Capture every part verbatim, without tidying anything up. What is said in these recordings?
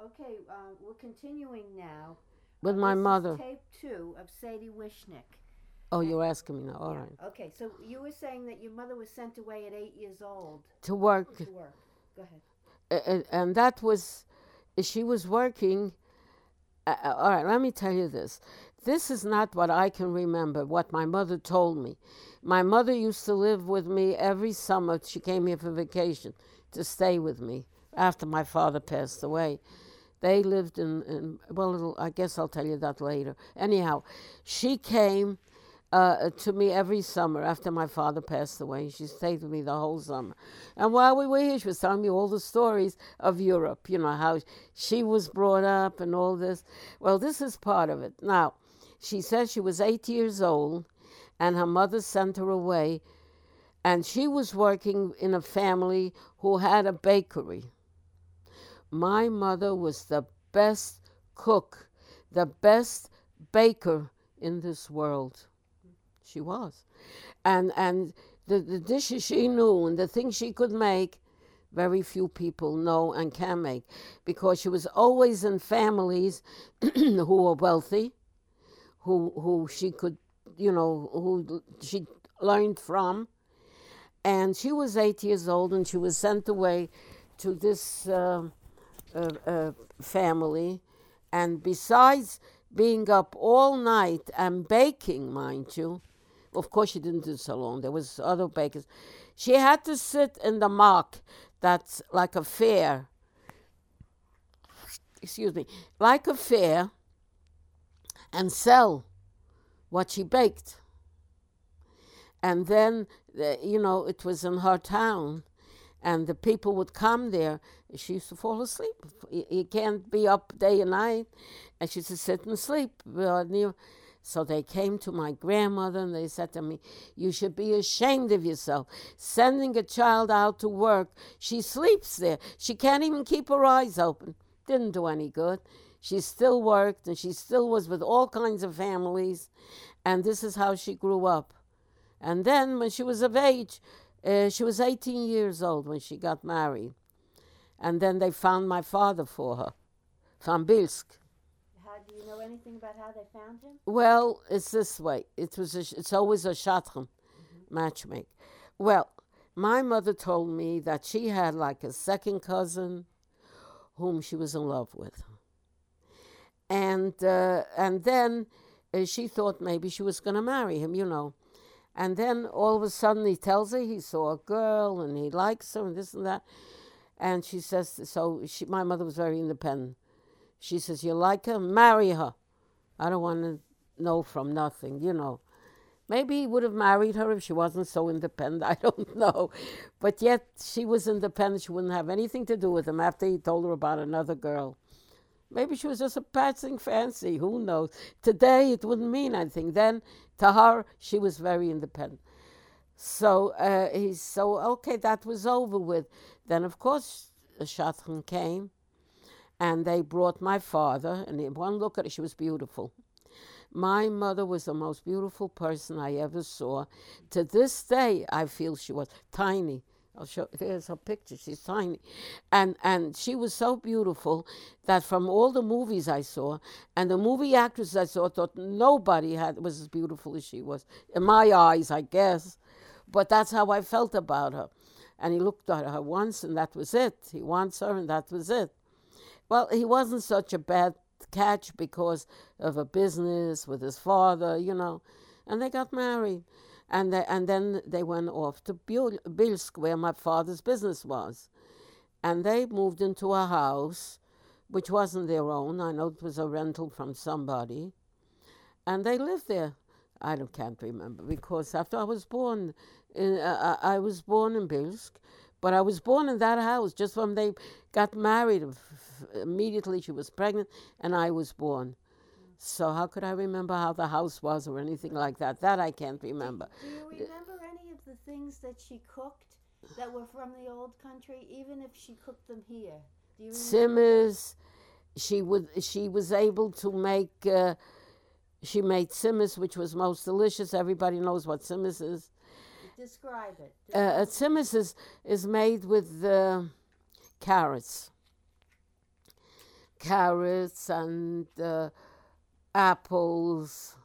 Okay, uh, we're continuing now. with Uh, my this is mother. tape two of Sadie Wishnick. Oh, And, you're asking me now. All yeah, right. okay, so you were saying that your mother was sent away at eight years old To work. to work. Go ahead. Uh, and that was, she was working. Uh, uh, all right, let me tell you this. This is not what I can remember, what my mother told me. My mother used to live with me every summer. She came here for vacation to stay with me after my father passed away. They lived in, in well, it'll- I guess I'll tell you that later. Anyhow, she came uh, to me every summer after my father passed away. She stayed with me the whole summer. And while we were here, she was telling me all the stories of Europe, you know, how she was brought up and all this. Well, this is part of it. Now, she says she was eight years old and her mother sent her away. And she was working in a family who had a bakery. My mother was the best cook, the best baker in this world. She was. And and the, the dishes she knew and the things she could make, very few people know and can make. Because she was always in families who were wealthy, who who she could, you know, who she learned from. And she was eight years old and she was sent away to this uh, uh, uh, family. And besides being up all night and baking, mind you, of course she didn't do so long. There was other bakers. She had to sit in the mark that's like a fair. Excuse me, like a fair, and sell what she baked. And then, uh, you know, it was in her town, and the people would come there. She used to fall asleep. You can't be up day and night, and she used to sit and sleep. Uh, near. So they came to my grandmother and they said to me, "You should be ashamed of yourself, sending a child out to work. She sleeps there. She can't even keep her eyes open." Didn't do any good. She still worked and she still was with all kinds of families, and this is how she grew up. And then when she was of age, uh, she was eighteen years old when she got married. And then they found my father for her from Bilsk. How do you know anything about how they found him? Well, it's this way. It was a, it's always a shadchan Mm-hmm. matchmake. Well, my mother told me that she had like a second cousin whom she was in love with. And uh, and then uh, she thought maybe she was going to marry him, you know. And then all of a sudden he tells her he saw a girl and he likes her and this and that. And she says, so she, my mother was very independent. She says, "You like her? Marry her. I don't want to know from nothing, you know." Maybe he would have married her if she wasn't so independent. I don't know. But yet she was independent. She wouldn't have anything to do with him after he told her about another girl. Maybe she was just a passing fancy. Who knows? Today it wouldn't mean anything. Then to her, she was very independent. So uh, he's so okay. That was over with. Then of course the shadchan came, and they brought my father. And in one look at her, she was beautiful. My mother was the most beautiful person I ever saw. To this day, I feel she was tiny. I'll show. There's her picture. She's tiny, and and she was so beautiful that from all the movies I saw and the movie actresses I saw, I thought nobody had was as beautiful as she was in my eyes, I guess. But that's how I felt about her. And he looked at her once, and that was it. He wants her, and that was it. Well, he wasn't such a bad catch because of a business with his father, you know. And they got married. And, they, and then they went off to Bilsk, where my father's business was. And they moved into a house, which wasn't their own. I know it was a rental from somebody. And they lived there. I don't, can't remember because after I was born, in, uh, I was born in Bilsk, but I was born in that house just when they got married. Immediately she was pregnant and I was born. So how could I remember how the house was or anything like that? That I can't remember. Do you remember any of the things that she cooked that were from the old country, even if she cooked them here? Do you remember? Simmers, she would. She was able to make. Uh, she made simmers, which was most delicious. Everybody knows what simmers is. Describe it. Uh, Describe simmers is is made with uh, carrots. carrots and uh, apples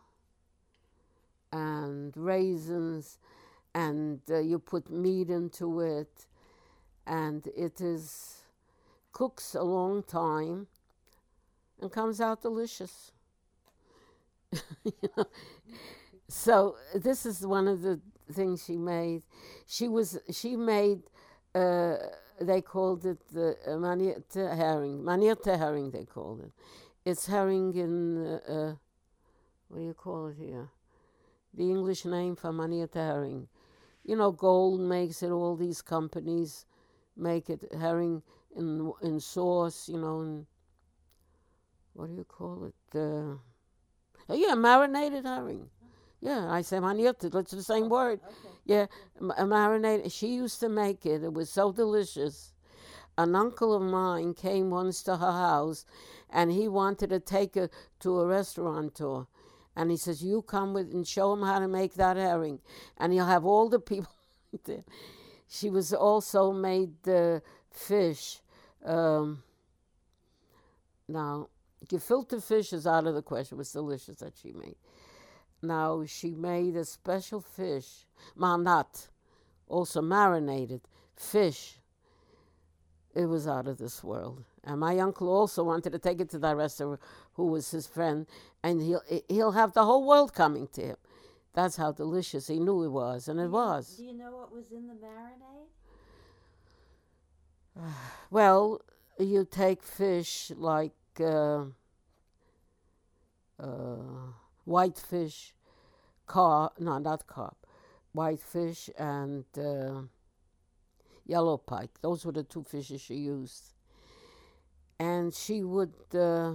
and raisins, and uh, you put meat into it, and it is cooks a long time and comes out delicious. You know? So this is one of the things she made. She was she made. Uh, they called it the uh, manierte herring. Manierte herring, they called it. It's herring in uh, uh, what do you call it here? The English name for manierte herring. You know, Gold makes it. All these companies make it herring in in sauce. You know, and what do you call it? Uh, oh yeah, marinated herring. Yeah, I say manierte. That's the same word. Okay. Yeah, a marinated. She used to make it. It was so delicious. An uncle of mine came once to her house, and he wanted to take her to a restaurateur. And he says, "You come with and show him how to make that herring, and he'll have all the people there." She was also made the fish. Um, now, gefilte fish is out of the question. It was delicious that she made. Now, she made a special fish, manat, also marinated fish. It was out of this world. And my uncle also wanted to take it to that restaurant, who was his friend, and he'll he'll have the whole world coming to him. That's how delicious he knew it was, and it was. Do you know what was in the marinade? Well, you take fish like uh, uh, whitefish, carp, no, not carp, whitefish and uh, yellow pike. Those were the two fishes she used. And she would, uh,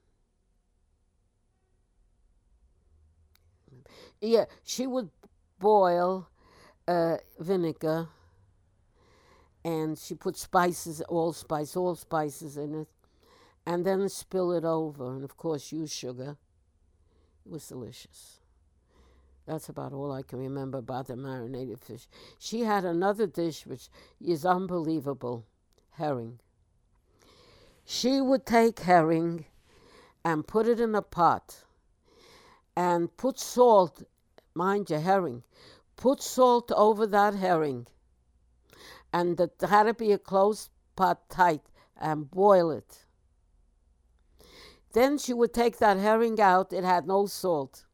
yeah, she would boil uh, vinegar, and she put spices, all spice, all spices in it, and then spill it over, and of course use sugar. It was delicious. That's about all I can remember about the marinated fish. She had another dish which is unbelievable, herring. She would take herring and put it in a pot and put salt, mind you, herring, put salt over that herring, and it had to be a closed pot, tight, and boil it. Then she would take that herring out, it had no salt,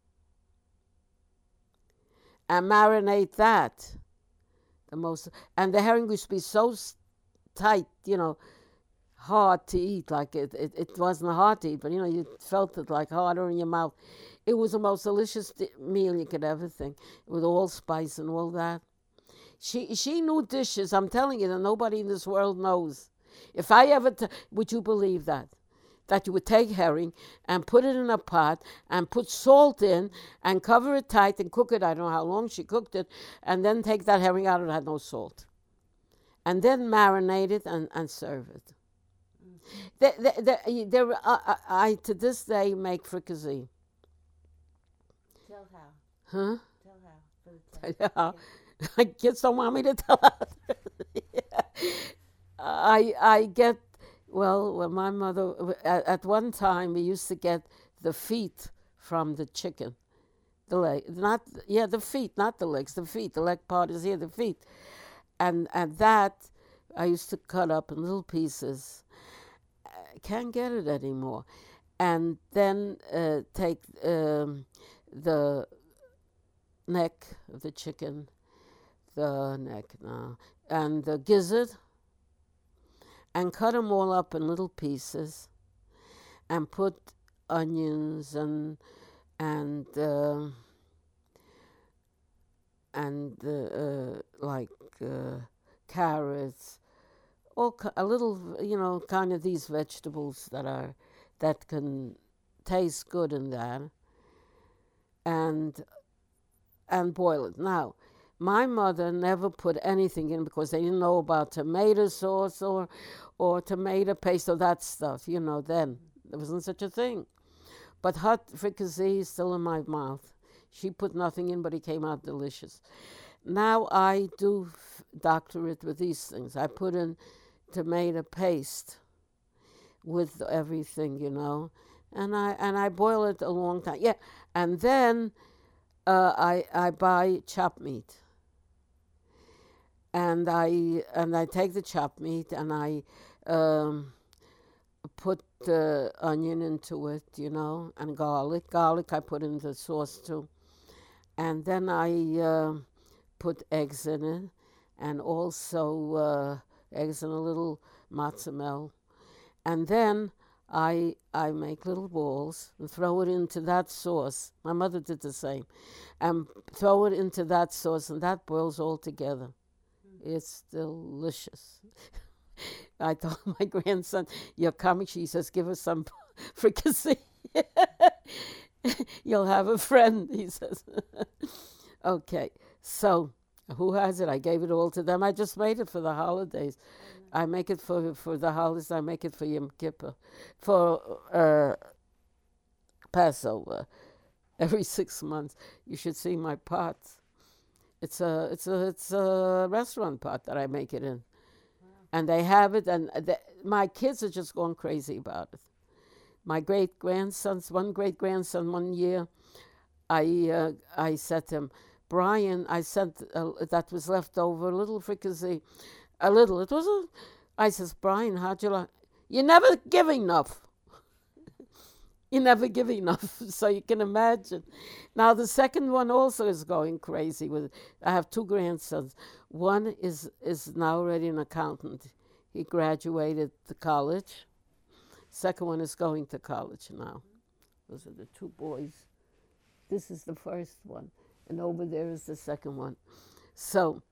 and marinate that. The most, and the herring used to be so tight, you know, hard to eat. Like it, it, it wasn't hard to eat, but you know, you felt it like harder in your mouth. It was the most delicious meal you could ever think, with all spice and all that. She she knew dishes, I'm telling you, that nobody in this world knows. If I ever, t- would you believe that? That you would take herring and put it in a pot and put salt in and cover it tight and cook it. I don't know how long she cooked it. And then take that herring out, it had no salt. And then marinate it and, and serve it. Mm-hmm. There, there, there, uh, I, to this day, make fricassee. Tell how. Huh? Tell how. For the tell. Yeah. I kids don't want me to tell how. I, I get... Well, when my mother, at, at one time, we used to get the feet from the chicken. The leg, not, yeah, the feet, not the legs, the feet. The leg part is here, the feet. And, and that, I used to cut up in little pieces. I can't get it anymore. And then uh, take um, the neck of the chicken, the neck, no, and the gizzard, and cut them all up in little pieces, and put onions and and uh, and uh, uh, like uh, carrots, all a little, you know, kind of these vegetables that are that can taste good in that, and and boil it. Now, my mother never put anything in because they didn't know about tomato sauce or or tomato paste or that stuff, you know, then. There wasn't such a thing. But hot fricassee is still in my mouth. She put nothing in, but it came out delicious. Now I do f- doctor it with these things. I put in tomato paste, with everything, you know. And I and I boil it a long time. Yeah, and then uh, I I buy chopped meat, and I and I take the chopped meat and I um, put the onion into it, you know, and garlic. Garlic I put in the sauce too, and then I uh, put eggs in it, and also uh, eggs and a little mozzarella, and then I I make little balls and throw it into that sauce. My mother did the same, and throw it into that sauce, and that boils all together. It's delicious. I told my grandson, "You're coming." She says, "Give us some fricassee. You'll have a friend." He says. Okay, so who has it? I gave it all to them. I just made it for the holidays. I make it for for the holidays. I make it for Yom Kippur, for uh, Passover. Every six months, you should see my pots. It's a it's a it's a restaurant pot that I make it in, and they have it. And the, my kids are just going crazy about it. My great grandsons, one great grandson, one year, I uh, I said to him, Brian, I sent uh, that was left over a little fricassee. A little. It was a. I says, Brian, how'd you like? You never give enough. You never give enough, so you can imagine. Now the second one also is going crazy with. I have two grandsons. One is is now already an accountant. He graduated the college. Second one is going to college now. Those are the two boys. This is the first one, and over there is the second one. So.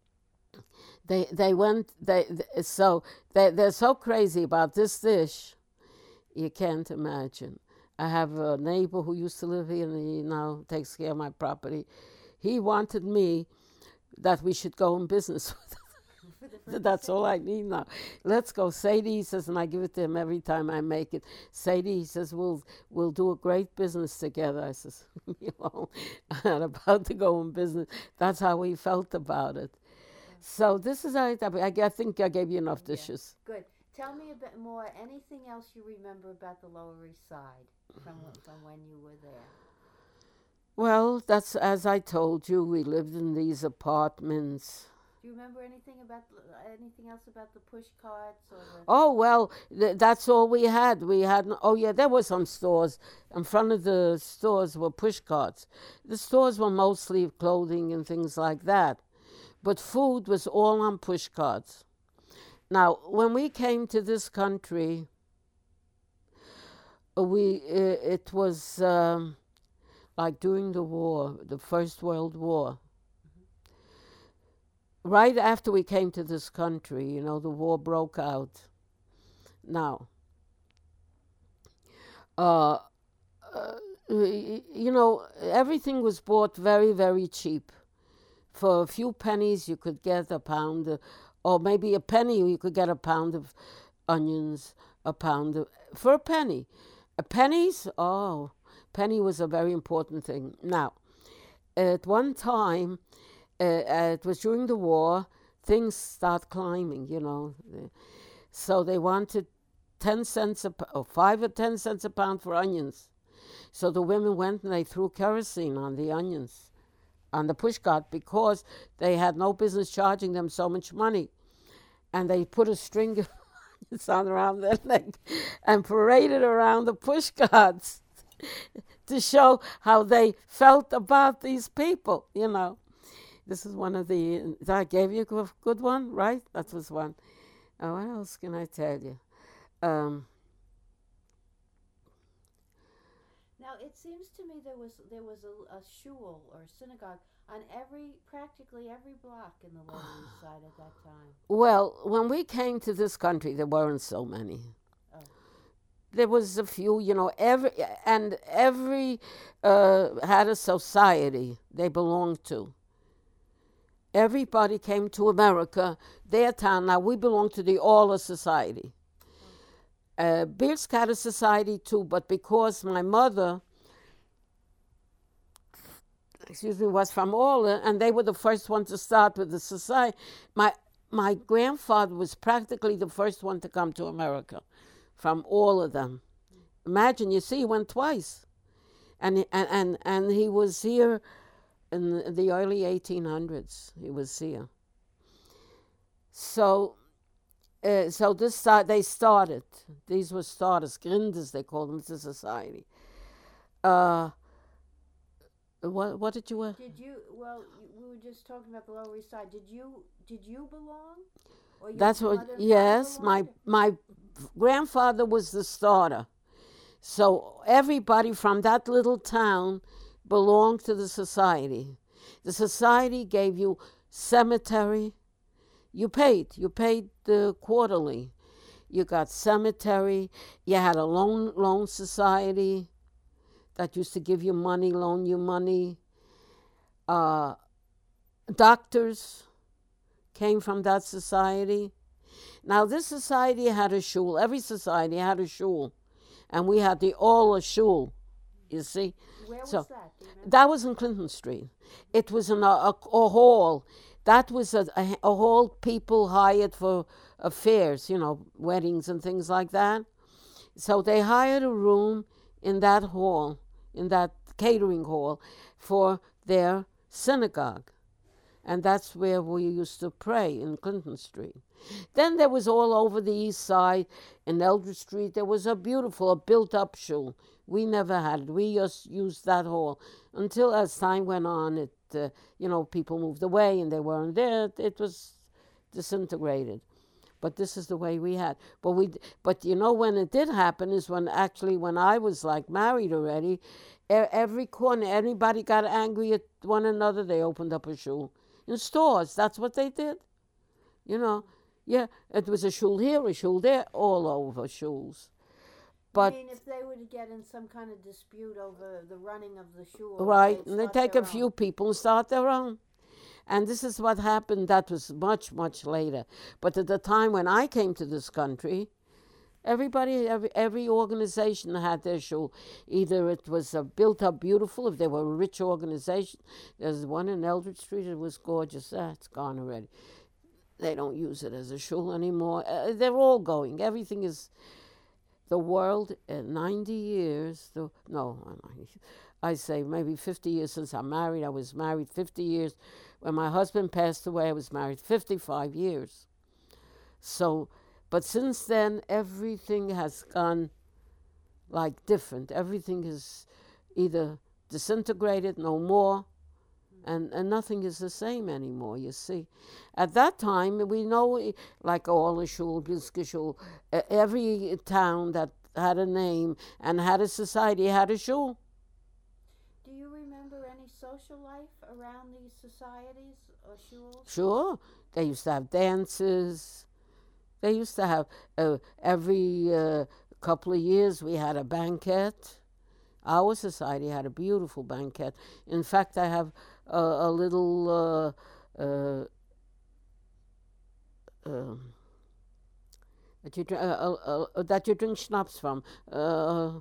They they went they so they they're so crazy about this dish, you can't imagine. I have a neighbor who used to live here and he now takes care of my property. He wanted me that we should go in business with it. That's all I need now. Let's go. Sadie, he says, and I give it to him every time I make it. Sadie, he says, we'll we'll do a great business together. I says, you know, I'm not about to go in business. That's how he felt about it. So this is, I, I think I gave you enough dishes. Yeah, good. Tell me a bit more. Anything else you remember about the Lower East Side from, from when you were there? Well, that's, as I told you, we lived in these apartments. Do you remember anything about anything else about the push carts? Or the oh, well, th- that's all we had. We had, oh yeah, there were some stores. In front of the stores were push carts. The stores were mostly clothing and things like that. But food was all on push carts. Now, when we came to this country, we it was um, like during the war, the First World War. Mm-hmm. Right after we came to this country, you know, the war broke out. Now, uh, uh, you know, everything was bought very, very cheap. For a few pennies, you could get a pound, of, or maybe a penny, you could get a pound of onions, a pound of, for a penny. A pennies, oh, penny was a very important thing. Now, at one time, uh, uh, it was during the war, things start climbing, you know. So they wanted ten cents, a, or five or ten cents a pound for onions. So the women went and they threw kerosene on the onions, on the pushcart, because they had no business charging them so much money. And they put a string of onions on around their neck and paraded around the pushcarts to show how they felt about these people, you know. This is one of the, I gave you a good one, right? That was one. Oh, what else can I tell you? Um, Now it seems to me there was there was a, a shul or synagogue on every practically every block in the Lower East Side at that time. Well, when we came to this country, there weren't so many. Oh. There was a few, you know, every and every uh, had a society they belonged to. Everybody came to America, their town. Now we belong to the Orla Society. Uh, Bielsk had a society too, but because my mother, excuse me, was from Orla, and they were the first one to start with the society. My my grandfather was practically the first one to come to America from all of them. Imagine, you see, he went twice. And, and, and, and he was here in the early eighteen hundreds. He was here. So, uh, so this uh, they started. These were starters, grinders, they called them, the society. Uh, what what did you? Uh, Did you? Well, we were just talking about the Lower East Side. Did you? Did you belong? Or your that's what. mother and Yes, father my belonged? my grandfather was the starter. So everybody from that little town belonged to the society. The society gave you cemetery. You paid. You paid uh, quarterly. You got cemetery. You had a loan loan society that used to give you money, loan you money. Uh, doctors came from that society. Now, this society had a shul. Every society had a shul. And we had the all a shul, you see. Where so was that? Do you remember? that was in Clinton Street. It was in a, a, a hall. That was a, a, a hall people hired for affairs, you know, weddings and things like that. So they hired a room in that hall, in that catering hall, for their synagogue. And that's where we used to pray, in Clinton Street. Then there was all over the east side, in Eldridge Street, there was a beautiful, a built-up shul. We never had it. We just used that hall. Until as time went on, it, uh, you know, people moved away and they weren't there. It was disintegrated. But this is the way we had. But we, but you know, when it did happen is when actually when I was like married already, e- every corner, anybody got angry at one another, they opened up a shul. In stores, that's what they did. You know, yeah, it was a shul here, a shul there, all over shuls. But I mean, if they were to get in some kind of dispute over the running of the shul, right, they'd and they start take their a few own. people and start their own. And this is what happened. That was much, much later. But at the time when I came to this country, everybody, every, every organization had their shul. Either it was uh, built up beautiful, if they were a rich organization. There's one in Eldridge Street, it was gorgeous. That's gone already. They don't use it as a shul anymore. Uh, they're all going. Everything is, the world, uh, ninety years, the, no, I say maybe fifty years since I'm married. I was married fifty years. When my husband passed away, I was married fifty-five years. So, but since then, everything has gone like different. Everything is either disintegrated, no more, and, and nothing is the same anymore, you see. At that time, we know, like all shul, Brisker shul, uh, every town that had a name and had a society had a shul. Do you remember any social life around these societies or shuls? Sure, they used to have dances. They used to have, uh, every uh, couple of years, we had a banquet. Our society had a beautiful banquet. In fact, I have a, a little uh, uh, uh, that you drink, uh, uh, uh, that you drink schnapps from. Uh,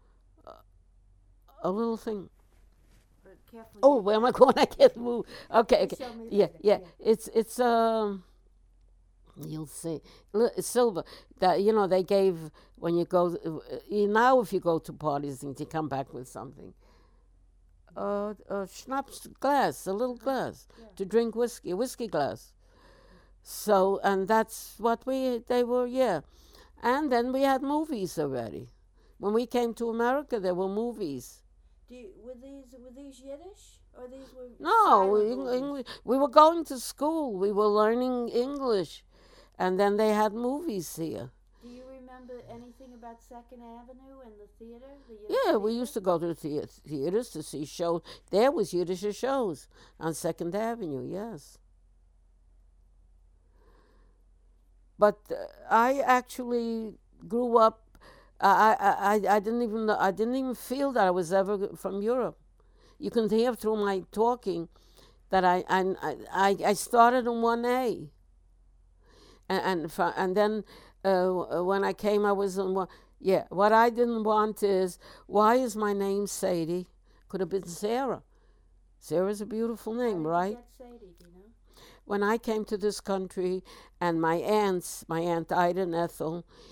a little thing. But carefully. Oh, where am I going? I can't move. Okay, okay. Show me Yeah, later. yeah. It's it's um. You'll see, Li- silver. That you know they gave when you go uh, you- now. If you go to parties, things you come back with something. Uh, a schnapps glass, a little glass Yeah. to drink whiskey, a whiskey glass. So, and that's what we they were, yeah. And then we had movies already. When we came to America, there were movies. Do you, were these were these Yiddish or these were No, silent Eng- movies? English. We were going to school. We were learning English, and then they had movies here. Do you remember anything about Second Avenue and the theater? The Yiddish Yeah, we theater? used to go to the thea- theaters to see shows. There was Yiddish shows on Second Avenue. Yes, but uh, I actually grew up. I, I I I didn't even know, I didn't even feel that I was ever from Europe. You can hear through my talking that I I I, I started in one A, and and, fro- and then uh, when I came, I was in one. Yeah, what I didn't want is, why is my name Sadie? Could have been Sarah. Sarah's a beautiful How name, did right? you get Sadie, do you know? When I came to this country, and my aunts, my aunt Ida and Ethel,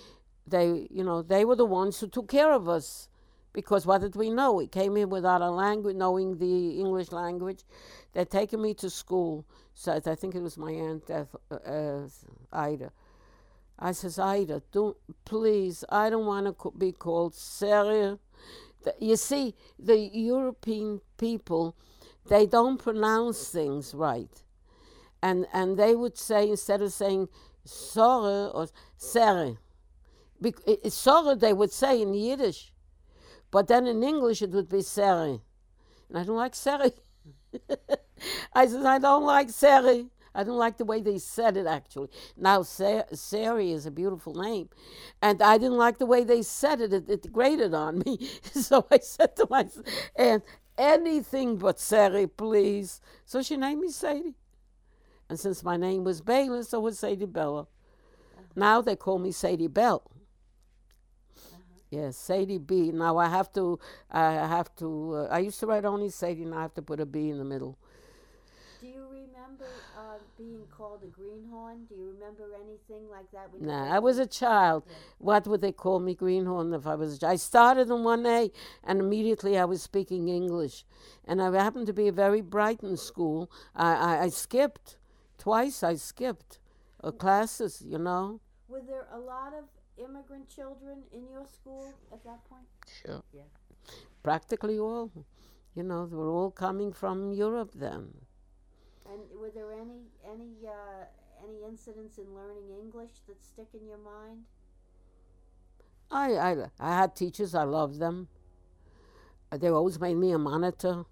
they, you know, they were the ones who took care of us. Because what did we know? We came in without a language, knowing the English language. They'd taken me to school. So I think it was my aunt uh, uh, Ida. I says, Ida, don't, please, I don't want to co- be called Sarah. You see, the European people, they don't pronounce things right. And and they would say, instead of saying Sarah or Sarah, bec- Sarah they would say in Yiddish. But then in English it would be Sarah. And I don't like Sarah. I said, I don't like Sarah. I don't like the way they said it, actually. Now, Sari is a beautiful name. And I didn't like the way they said it. It, it grated on me. So I said to myself, and anything but Sari, please. So she named me Sadie. And since my name was Baylor, so was Sadie Bella. Uh-huh. Now they call me Sadie Bell. Uh-huh. Yes, Sadie B. Now I have to, I have to, uh, I used to write only Sadie, now I have to put a B in the middle. Do you remember uh, being called a greenhorn? Do you remember anything like that? When nah, I was a child. Yeah. What would they call me, greenhorn, if I was a child? I started in one A, and immediately I was speaking English. And I happened to be very bright in school. I, I, I skipped. Twice I skipped uh, classes, you know. Were there a lot of immigrant children in your school at that point? Sure. Yeah. Practically all. You know, they were all coming from Europe then. And were there any any uh, any incidents in learning English that stick in your mind? I I I had teachers. I loved them. They always made me a monitor.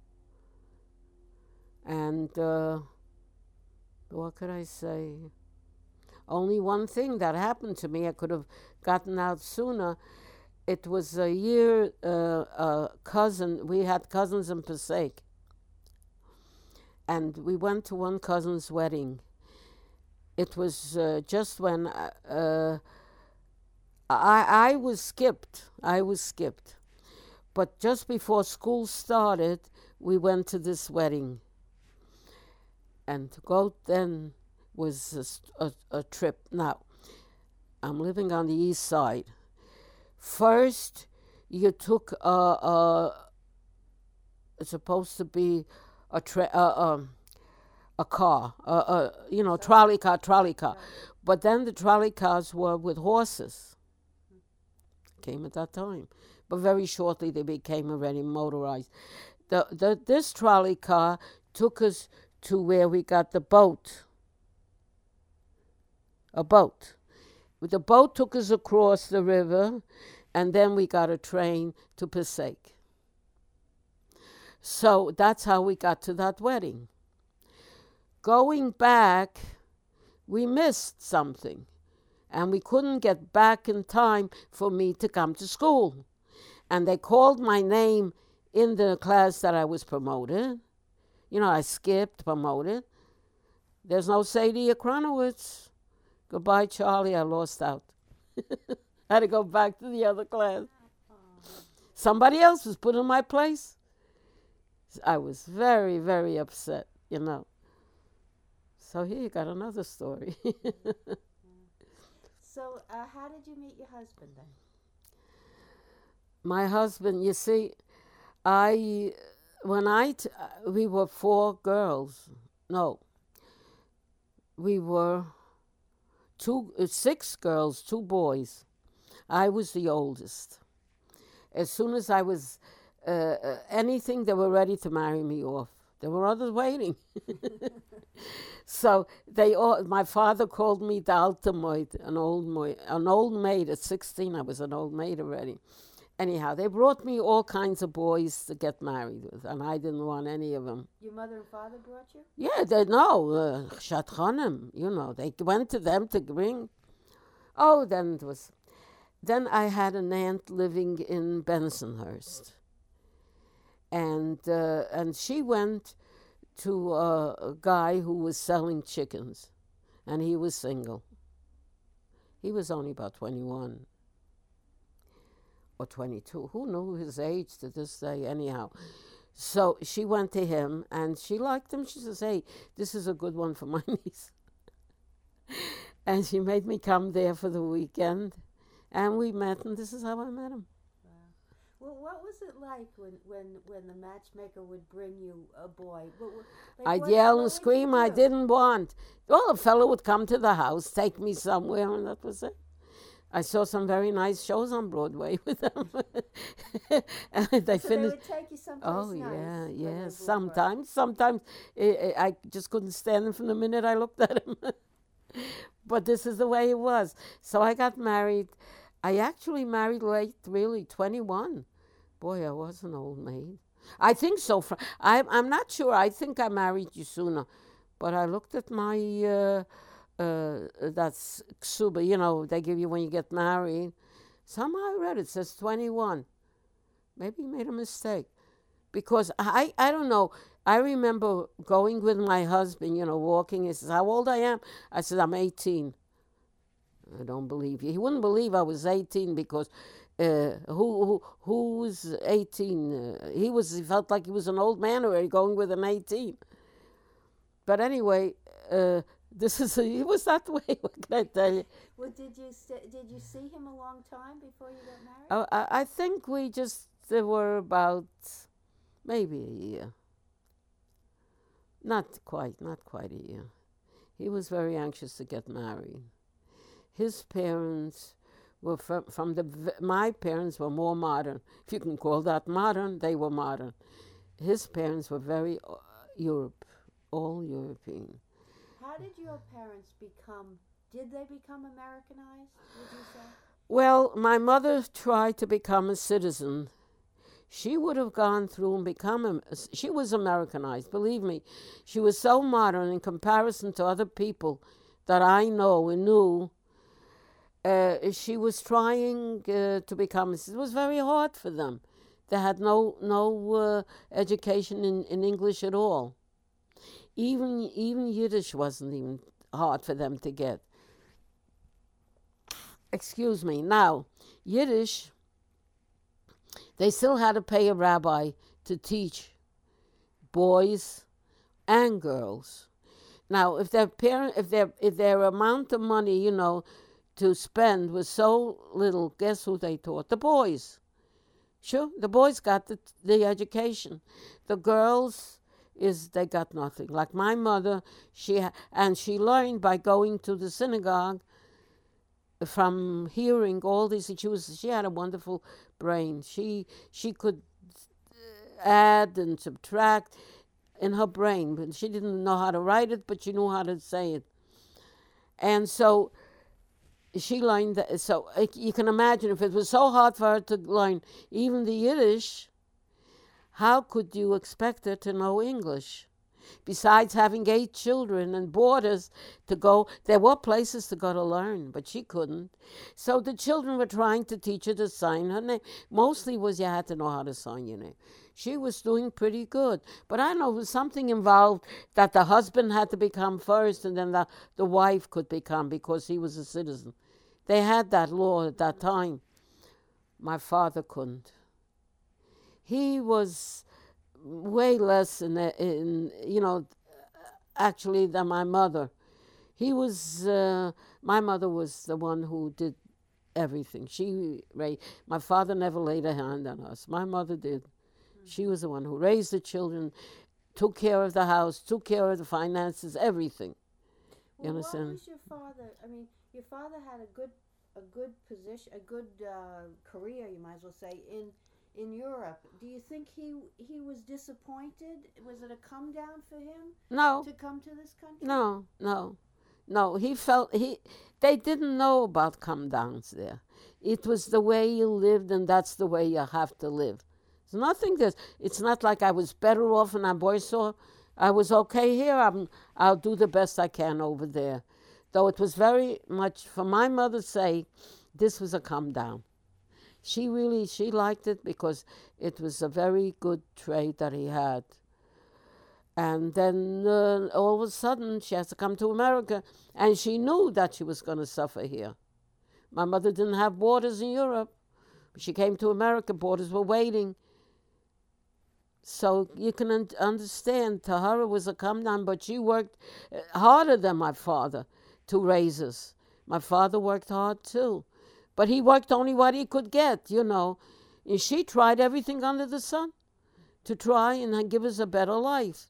And uh, what could I say? Only one thing that happened to me. I could have gotten out sooner. It was a year. Uh, a cousin. We had cousins in Passaic. And we went to one cousin's wedding. It was uh, just when uh, I I was skipped. I was skipped. But just before school started, we went to this wedding. And to go then was a, a, a trip. Now, I'm living on the east side. First, you took a, a it's supposed to be a tra- uh, um, a car, a uh, uh, you know, trolley car, trolley car. But then the trolley cars were with horses. Came at that time. But very shortly they became already motorized. The, the This trolley car took us to where we got the boat. A boat. The boat took us across the river, and then we got a train to Passaic. So that's how we got to that wedding. Going back, we missed something, and we couldn't get back in time for me to come to school. And they called my name in the class that I was promoted. You know, I skipped, promoted. There's no Sadie Akronowitz. Goodbye, Charlie, I lost out. I had to go back to the other class. Somebody else was put in my place. I was very, very upset, you know. So here you got another story. So uh, how did you meet your husband then? My husband, you see, I, when I, t- we were four girls. No, we were two, uh, six girls, two boys. I was the oldest. As soon as I was uh, uh, anything, they were ready to marry me off. There were others waiting. So they all, my father called me the alte Maid, an old maid, an old maid at sixteen. I was an old maid already. Anyhow, they brought me all kinds of boys to get married with, and I didn't want any of them. Your mother and father brought you? Yeah, they know, uh, Shatchanim, you know, they went to them to bring. Oh, then it was, then I had an aunt living in Bensonhurst. And uh, and she went to uh, a guy who was selling chickens, and he was single. He was only about twenty-one or twenty-two. Who knew his age to this day anyhow? So she went to him, and she liked him. She says, hey, this is a good one for my niece. And she made me come there for the weekend. And we met, and this is how I met him. Wow. Well, what was it like when, when, when the matchmaker would bring you a boy? What, what, like I'd what, yell what and would you scream. I do? didn't want. Well, a fellow would come to the house, take me somewhere, and that was it. I saw some very nice shows on Broadway with them. And they So they finished. would take you someplace Oh nice. yeah, when yeah. they would work. Sometimes, sometimes I, I I just couldn't stand him from the minute I looked at him. But this is the way it was. So I got married. I actually married late, really, twenty-one. Boy, I was an old maid. I think so. Fr- I, I'm not sure. I think I married you sooner. But I looked at my, uh, uh, that's Ksuba, you know, they give you when you get married. Somehow I read it says twenty-one. Maybe he made a mistake. Because I, I don't know. I remember going with my husband, you know, walking. He says, how old I am? I said, I'm eighteen. I don't believe you. He wouldn't believe I was eighteen because uh, who who who was eighteen? Uh, he was. He felt like he was an old man already going with an eighteen. But anyway, uh, this is. He was that way. What can I tell you? Well, did you st- did you see him a long time before you got married? Oh, I, I think we just uh, were about maybe a year. Not quite. Not quite a year. He was very anxious to get married. His parents were from, from the, my parents were more modern. If you can call that modern, they were modern. His parents were very uh, Europe, all European. How did your parents become, did they become Americanized, would you say? Well, my mother tried to become a citizen. She would have gone through and become a, she was Americanized, believe me. She was so modern in comparison to other people that I know and knew. Uh, she was trying uh, to become. It was very hard for them. They had no no uh, education in, in English at all. Even even Yiddish wasn't even hard for them to get. Excuse me. Now, Yiddish, they still had to pay a rabbi to teach boys and girls. Now, if their parent, if their if their amount of money, you know, to spend was so little, guess who they taught? The boys. Sure, the boys got the, the education. The girls, is they got nothing. Like my mother, she ha- and she learned by going to the synagogue, from hearing all these. She was she had a wonderful brain. She she could add and subtract in her brain, but she didn't know how to write it, but she knew how to say it. And so she learned that. So you can imagine if it was so hard for her to learn even the Yiddish, how could you expect her to know English? Besides having eight children and boarders to go, there were places to go to learn, but she couldn't. So the children were trying to teach her to sign her name. Mostly was you had to know how to sign your name. She was doing pretty good. But I know there was something involved that the husband had to become first and then the, the wife could become because he was a citizen. They had that law at that time. My father couldn't. He was way less in, in you know, actually than my mother. He was, uh, my mother was the one who did everything. She raised, my father never laid a hand on us. My mother did. Mm-hmm. She was the one who raised the children, took care of the house, took care of the finances, everything. Well, you understand? What was your father, I mean, your father had a good, a good position, a good uh, career, you might as well say, in in Europe. Do you think he he was disappointed? Was it a come down for him? No. To come to this country? No, no, no. He felt he. They didn't know about come downs there. It was the way you lived, and that's the way you have to live. It's nothing that. It's not like I was better off in Warsaw. I was okay here. I'm. I'll do the best I can over there. Though it was very much for my mother's sake. This was a come down. She really, she liked it because it was a very good trade that he had. And then uh, all of a sudden she has to come to America, and she knew that she was going to suffer here. My mother didn't have borders in Europe. She came to America, borders were waiting. So you can un- understand, to her it was a come down, but she worked harder than my father to raise us. My father worked hard too. but he worked only what he could get, you know. And she tried everything under the sun to try and give us a better life.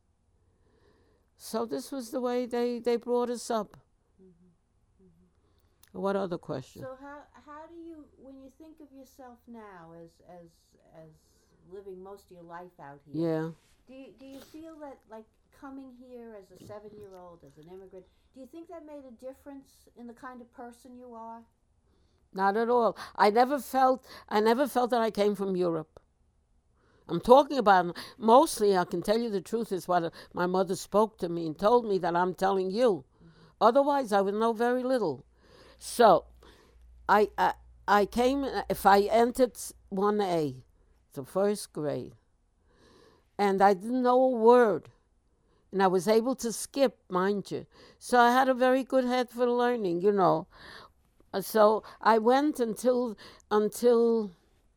So this was the way they, they brought us up. Mm-hmm. Mm-hmm. What other question? So how how do you, when you think of yourself now as as as living most of your life out here? Yeah. Do you, do you feel that, like, coming here as a seven-year-old, as an immigrant, do you think that made a difference in the kind of person you are? Not at all. I never felt I never felt that I came from Europe. I'm talking about, mostly, I can tell you the truth, is what my mother spoke to me and told me that I'm telling you. Mm-hmm. Otherwise, I would know very little. So, I, I I came, if I entered one A, the first grade, and I didn't know a word, and I was able to skip, mind you. So I had a very good head for learning, you know. So I went until until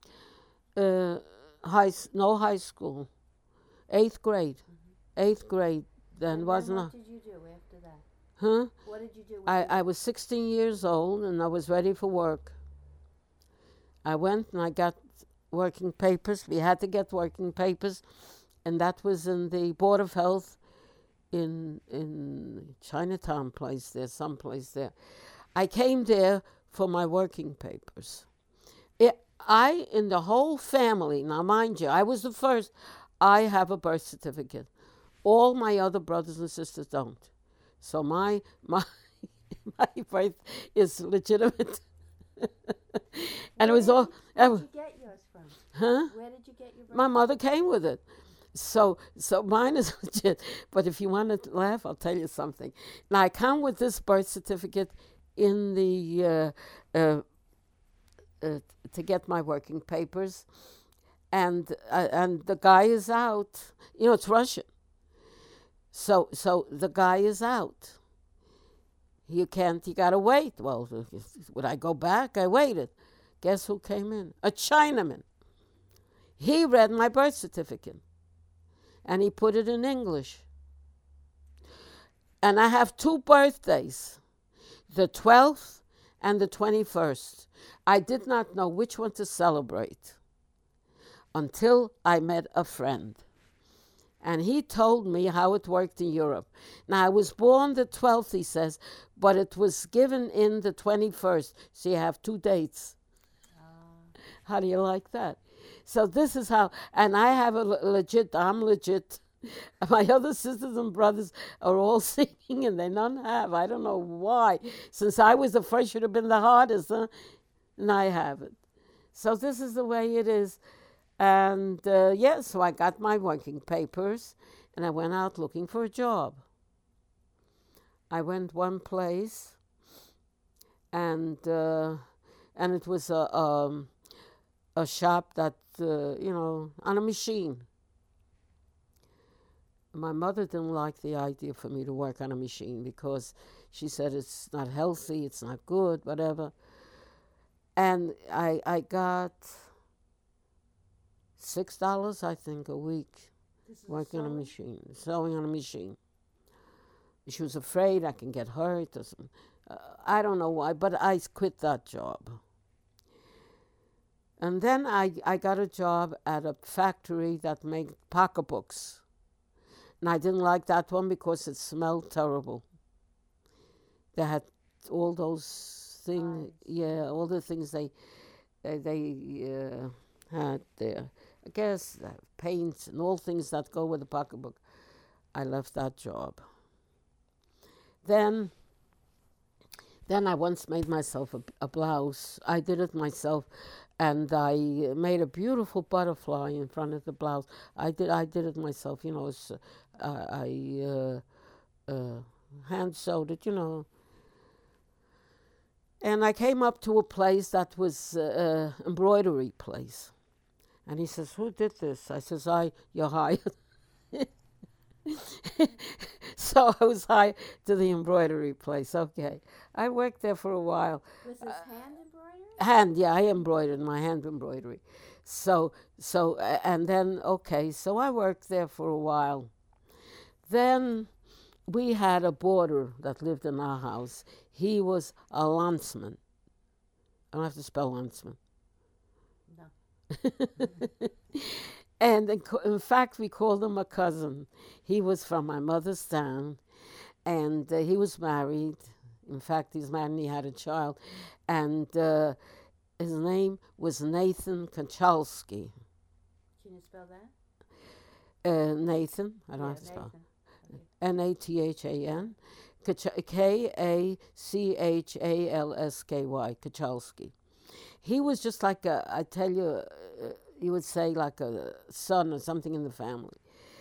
uh, high no high school, eighth grade, mm-hmm. eighth grade. Then and wasn't. Then what did you do after that? Huh? What did you do? I I was sixteen years old and I was ready for work. I went and I got working papers. We had to get working papers, and that was in the Board of Health in in Chinatown place there, someplace there. I came there for my working papers. It, I, in the whole family, now mind you, I was the first, I have a birth certificate. All my other brothers and sisters don't. So my my my birth is legitimate. And Where it was did all. You, where did you get yours from? Huh? Where did you get your birth? My mother came with it. So so mine is legit. But if you want to laugh, I'll tell you something. Now I come with this birth certificate in the uh, uh, uh, to get my working papers, and uh, and the guy is out. You know, it's Russian. So so the guy is out. You can't. You gotta wait. Well, would I go back? I waited. Guess who came in? A Chinaman. He read my birth certificate, and he put it in English. And I have two birthdays, the twelfth and the twenty-first. I did not know which one to celebrate until I met a friend. And he told me how it worked in Europe. Now, I was born the twelfth, he says, but it was given in the twenty-first. So you have two dates. Uh. How do you like that? So this is how, and I have a legit, I'm legit. My other sisters and brothers are all singing and they none have. I don't know why. Since I was the first, should have been the hardest, huh? And I have it. So this is the way it is. And uh, yeah, so I got my working papers and I went out looking for a job. I went one place and uh, and it was a, um, a shop that, uh, you know, on a machine. My mother didn't like the idea for me to work on a machine because she said it's not healthy, it's not good, whatever. And I I got six dollars, I think, a week working on a machine, sewing on a machine. She was afraid I can get hurt or something. Uh, I don't know why, but I quit that job. And then I, I got a job at a factory that made pocketbooks. And I didn't like that one because it smelled terrible. They had all those things, yeah, all the things they they, they uh, had there. I guess uh, paints and all things that go with a pocketbook. I left that job. Then, then I once made myself a, a blouse. I did it myself, and I made a beautiful butterfly in front of the blouse. I did. I did it myself. You know, it's, uh, I uh, uh, hand sewed it. You know. And I came up to a place that was an uh, embroidery place. And he says, "Who did this?" I says, "I, you're hired." So I was hired to the embroidery place. Okay. I worked there for a while. Was this uh, hand embroidery? Hand, yeah, I embroidered, my hand embroidery. So, so, uh, and then, okay, so I worked there for a while. Then we had a boarder that lived in our house. He was a landsman. I don't have to spell Huntsman. No. And in, co- in fact, we called him a cousin. He was from my mother's town, and uh, he was married. In fact, he's married and he had a child. And uh, his name was Nathan Kachalski. Can you spell that? Uh, Nathan, I don't Yeah, have to spell. Nathan. Okay. N A T H A N. K A C H A L S K Y, Kachalski. He was just like a, I tell you, uh, you would say like a son or something in the family.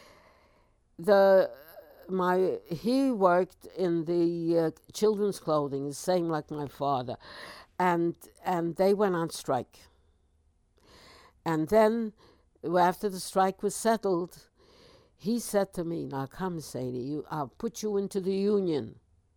The my he worked in the uh, children's clothing, the same like my father, and and they went on strike. And then after the strike was settled, he said to me, "Now come, Sadie, you, I'll put you into the union,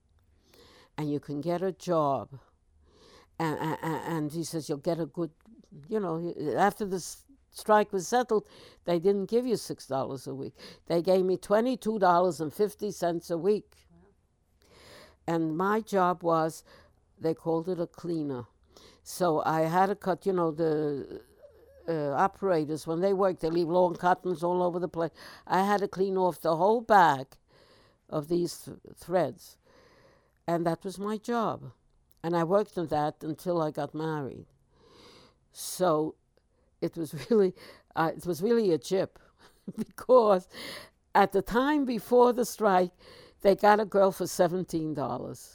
and you can get a job." And, and, and he says, "You'll get a good, you know." After the strike was settled, they didn't give you six dollars a week. They gave me twenty-two dollars and fifty cents a week. Wow. And my job was, they called it a cleaner. So I had to cut, you know, the uh, operators, when they work, they leave long cottons all over the place. I had to clean off the whole bag of these th- threads. And that was my job. And I worked on that until I got married. So it was really, uh, it was really a chip, because at the time before the strike, they got a girl for seventeen dollars.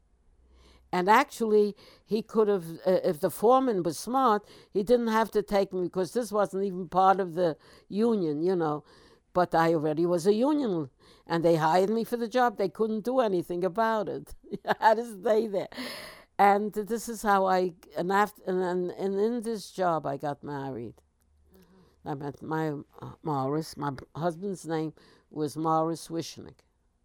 And actually, he could have, uh, if the foreman was smart, he didn't have to take me, because this wasn't even part of the union, you know. But I already was a union, and they hired me for the job. They couldn't do anything about it. I had to stay there. And this is how I, and, after, and, and in this job, I got married. Mm-hmm. I met my uh, Morris. My husband's name was Morris Wishnick.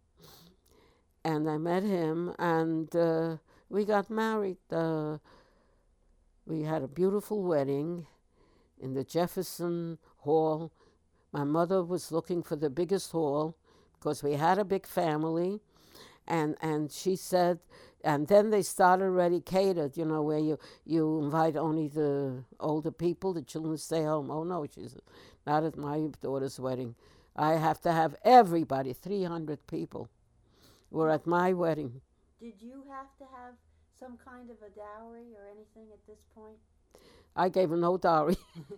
And I met him, and uh, we got married. Uh, we had a beautiful wedding in the Jefferson Hall. My mother was looking for the biggest hall, because we had a big family. And and she said, and then they started already catered, you know, where you, you invite only the older people, the children stay home. Oh, no, she said, not at my daughter's wedding. I have to have everybody, three hundred people were at my wedding. Did you have to have some kind of a dowry or anything at this point? I gave him no dowry.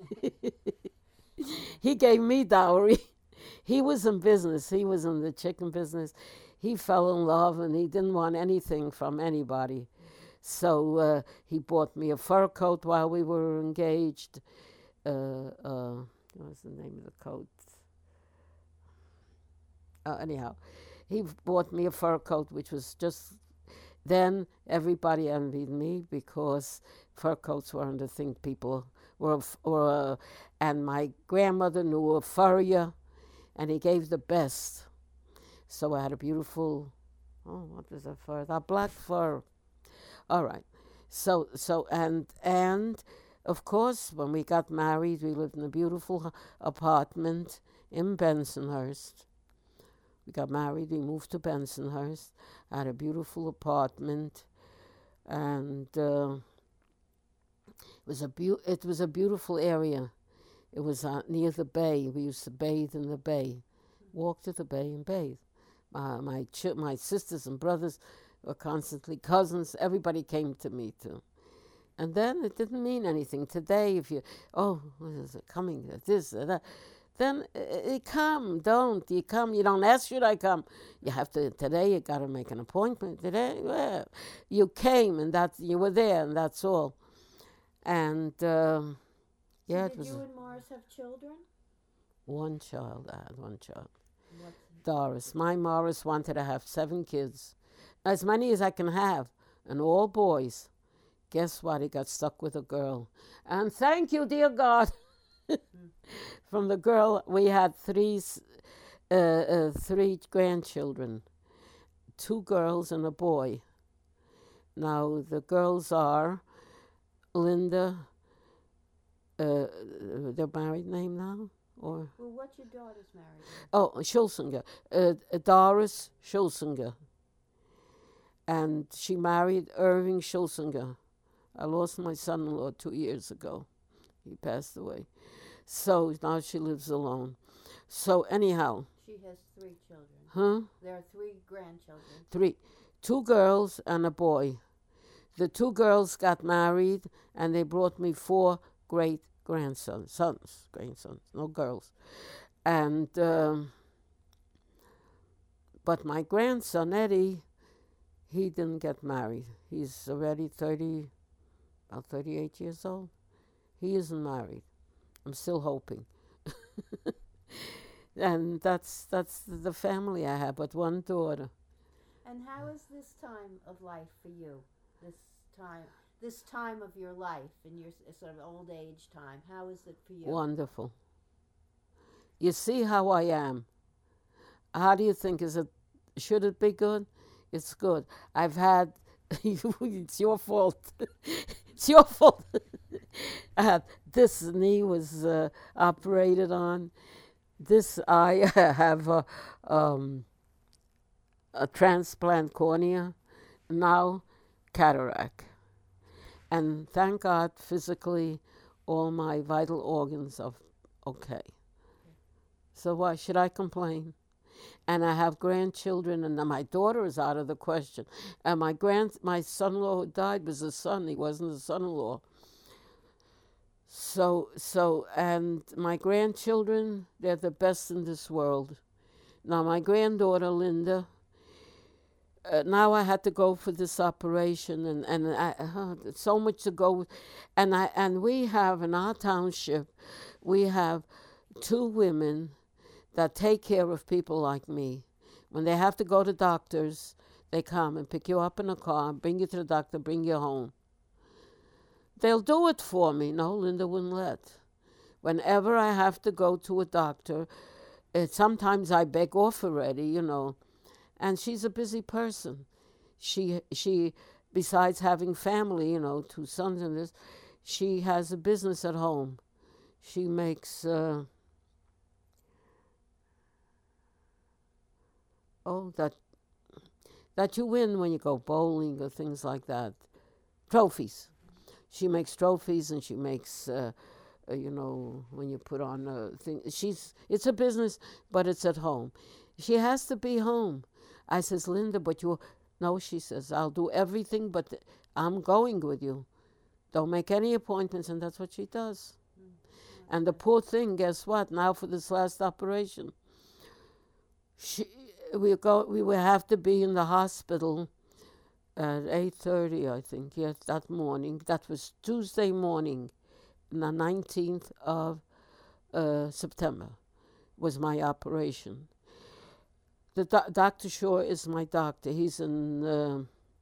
He gave me dowry. He was in business. He was in the chicken business. He fell in love, and he didn't want anything from anybody. So uh, he bought me a fur coat while we were engaged. Uh, uh, what was the name of the coat? Uh, anyhow, he bought me a fur coat, which was just, then everybody envied me, because fur coats weren't a thing people were, were uh, and my grandmother knew a furrier, and he gave the best. So I had a beautiful, oh, what was that fur? That black fur. All right. So, so, and, and, of course, when we got married, we lived in a beautiful apartment in Bensonhurst. We got married, we moved to Bensonhurst, had a beautiful apartment, and uh, it was a beau- it was a beautiful area. It was uh, near the bay. We used to bathe in the bay, walk to the bay and bathe. Uh, my ch- my sisters and brothers were constantly cousins. Everybody came to me too. And then it didn't mean anything. Today, if you, oh, what is it coming, this, that, then uh, come, don't. You come, you don't ask, should I come? You have to, today you got to make an appointment. Today, well, you came, and that you were there, and that's all. And, um, yeah, so it did was you and Morris have children? One child. I had one child. What's Doris. My Morris wanted to have seven kids, as many as I can have, and all boys. Guess what? He got stuck with a girl. And thank you, dear God. From the girl, we had three, uh, uh, three grandchildren, two girls and a boy. Now, the girls are Linda, uh, their married name now? Or Well, what's your daughter's married? Oh, Schulsinger. Uh, Doris Schulsinger. And she married Irving Schulsinger. I lost my son-in-law two years ago. He passed away. So now she lives alone. So anyhow. She has three children. Huh? There are three grandchildren. Three. Two girls and a boy. The two girls got married, and they brought me four great grandsons, sons, grandsons, no girls. And, um, but my grandson, Eddie, he didn't get married. He's already thirty, about thirty-eight years old. He isn't married. I'm still hoping. And that's that's the family I have, but one daughter. And how is this time of life for you? This time, this time of your life, in your s- sort of old age time, how is it for you? Wonderful. You see how I am. How do you think? Is it? Should it be good? It's good. I've had. It's your fault. It's your fault. uh, this knee was uh, operated on. This eye have a, um, a transplant cornea. Now cataract. And thank God, physically, all my vital organs are okay. So why should I complain? And I have grandchildren, and my daughter is out of the question. And my grand, my son-in-law who died was a son. He wasn't a son-in-law. So, so, and my grandchildren, they're the best in this world. Now, my granddaughter, Linda, uh, now I had to go for this operation, and, and I, uh, so much to go. And, I, and we have, in our township, we have two women that take care of people like me. When they have to go to doctors, they come and pick you up in a car, bring you to the doctor, bring you home. They'll do it for me. No, Linda wouldn't let. Whenever I have to go to a doctor, it, sometimes I beg off already, you know. And she's a busy person. She, she, besides having family, you know, two sons and this, she has a business at home. She makes, uh, oh, that, that you win when you go bowling or things like that. Trophies. She makes trophies, and she makes, uh, uh, you know, when you put on a thing. She's, it's a business, but it's at home. She has to be home. I says, Linda, but you, no, she says, I'll do everything, but I'm going with you. Don't make any appointments, and that's what she does. Mm-hmm. And the poor thing, guess what? Now for this last operation, she, we go, we will have to be in the hospital at eight thirty, I think, yes, that morning. That was Tuesday morning, the nineteenth of uh, September, was my operation. The do- Doctor Shore is my doctor. He's in, uh,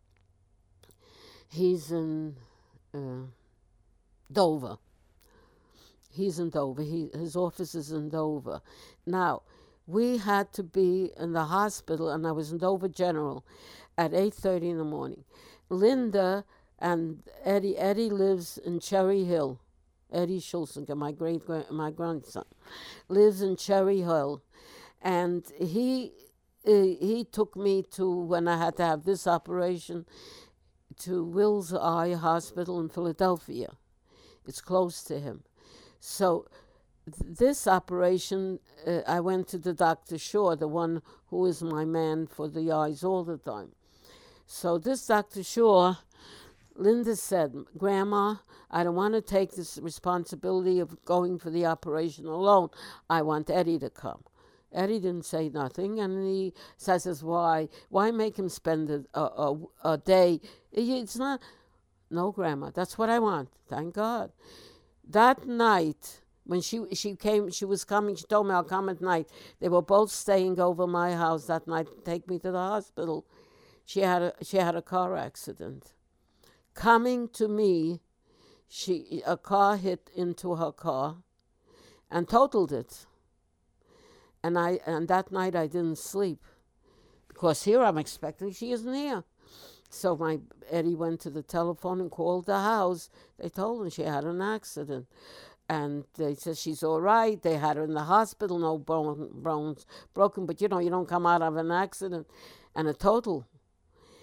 he's in uh, Dover. He's in Dover. He, his office is in Dover. Now, we had to be in the hospital, and I was in Dover General at eight thirty in the morning. Linda and Eddie, Eddie lives in Cherry Hill. Eddie Schulzinger, my great my grandson, lives in Cherry Hill, and he uh, he took me to, when I had to have this operation, to Wills Eye Hospital in Philadelphia. It's close to him. So th- this operation, uh, I went to the Doctor Shore, the one who is my man for the eyes all the time. So this Doctor Shore, Linda said, Grandma, I don't want to take this responsibility of going for the operation alone. I want Eddie to come. Eddie didn't say nothing, and he says, why? Why make him spend a, a, a day? It's not, no, Grandma, that's what I want. Thank God. That night, when she she came, she was coming, she told me I'll come at night. They were both staying over my house that night to take me to the hospital. She had a she had a car accident. Coming to me, she a car hit into her car and totaled it. And I and that night I didn't sleep, because here I'm expecting she isn't here. So my Eddie went to the telephone and called the house. They told him she had an accident. And they said she's all right. They had her in the hospital, no bone, bones broken. But, you know, you don't come out of an accident and a total.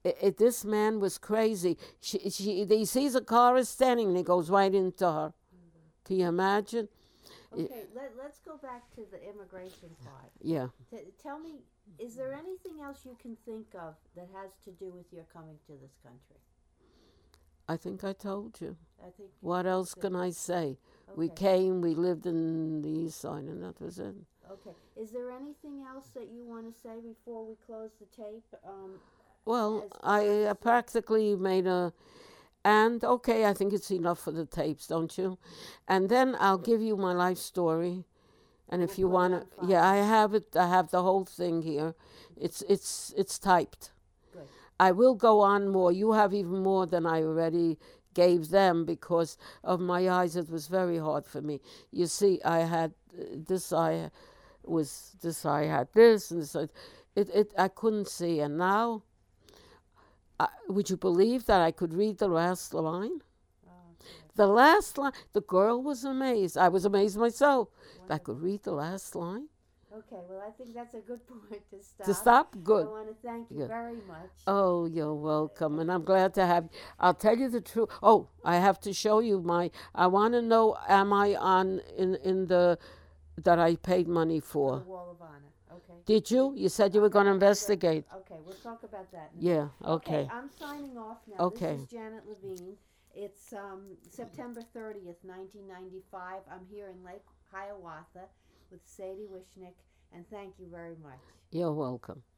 It, it, this man was crazy. She, she, he sees a car is standing and he goes right into her. Can you imagine? Okay, let, let's go back to the immigration part. Yeah. T- tell me, is there anything else you can think of that has to do with your coming to this country? I think I told you. I think. What else can I say? Okay. We came, we lived in the east side, and that was it. Okay. Is there anything else that you want to say before we close the tape? Um, Well, as- I uh, as- practically made a, and okay, I think it's enough for the tapes, don't you? And then I'll give you my life story, and if We'll you put it want on to, file. yeah, I have it. I have the whole thing here. It's it's it's typed. Good. I will go on more. You have even more than I already gave them because of my eyes. It was very hard for me. You see, I had uh, this eye was this eye had this and this. Eye- It it I couldn't see, and now. I, would you believe that I could read the last line? Oh, good. The last line. The girl was amazed. I was amazed myself. I Wonderful. could read the last line. Okay, well, I think that's a good point to stop. To stop? I Good. want to thank you Good. very much. Oh, you're welcome. And I'm glad to have you. I'll tell you the truth. Oh, I have to show you my. I want to know, am I on in, in the. That I paid money For the for? Wall of Honor. Okay. Did you? You said you were going to investigate. Okay, we'll talk about that. in a Yeah, minute. okay. I'm signing off now. Okay. This is Janet Levine. It's um, September thirtieth, nineteen ninety-five. I'm here in Lake Hiawatha with Sadie Wishnick, and thank you very much. You're welcome.